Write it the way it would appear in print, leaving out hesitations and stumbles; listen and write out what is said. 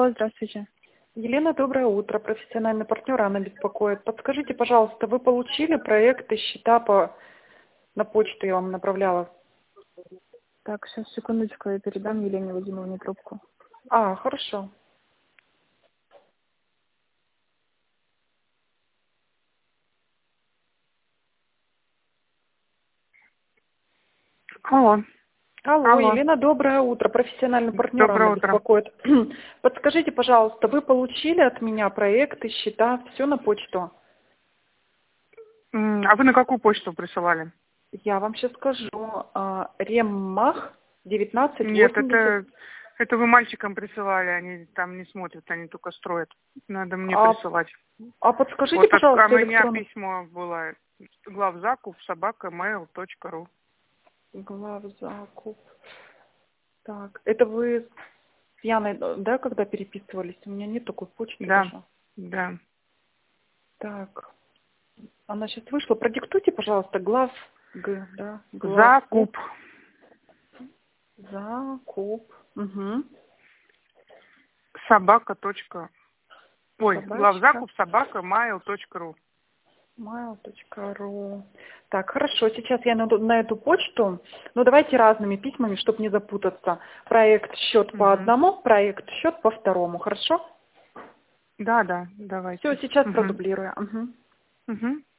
Алло, здравствуйте. Елена, доброе утро. Профессиональный партнер Анна беспокоит. Подскажите, пожалуйста, вы получили проекты счета на почту, я вам направляла? Так, сейчас, секундочку, я передам Елене Вадимовне трубку. Хорошо. Алло. Алло, Алло. Елена, доброе утро. Профессиональный партнер Анна Доброе утро. беспокоит. Подскажите, пожалуйста, вы получили от меня проекты, счета, все на почту? А вы на какую почту присылали? Я вам сейчас скажу. Реммах Нет, 1980. это вы мальчикам присылали, они там не смотрят, они только строят. Надо мне А, присылать. подскажите, Вот, а пожалуйста, у меня электронно. письмо было главзакуп@mail.ru. Главзакуп. Так, это вы с Яной, да, когда переписывались? У меня нет такой почты Да, даже. да. Так, она сейчас вышла. Продиктуйте, пожалуйста, главзакуп. Закуп. Закуп. Угу. Собака. Собачка. Главзакуп @mail.ru. mail.ru. Так, хорошо, сейчас я на эту почту, но давайте разными письмами, чтобы не запутаться. Проект счет по Угу. одному, проект счет по второму, хорошо? Да, Все, давайте. сейчас Угу. продублирую. Угу. Угу.